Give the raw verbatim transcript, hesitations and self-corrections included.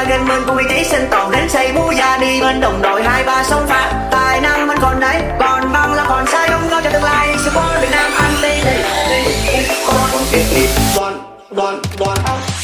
gần mình cùng ý chí sinh tồn đến xây búa già đi bên đồng đội hai ba sông pha tài năng mình còn đấy còn mong là còn sai không có cho tương lai support Việt Nam anh đi đi đi con con đoàn đoàn đoàn